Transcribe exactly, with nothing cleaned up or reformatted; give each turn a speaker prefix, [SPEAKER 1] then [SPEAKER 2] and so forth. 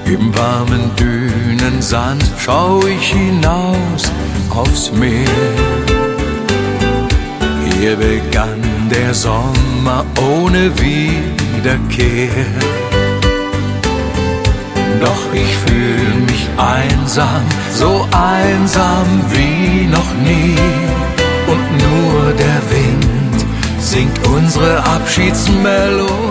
[SPEAKER 1] Im warmen Dünensand schau ich hinaus aufs Meer. Hier begann der Sommer ohne Wiederkehr. Doch ich fühl mich einsam, so einsam wie noch nie. Und nur der Wind singt unsere Abschiedsmelodie.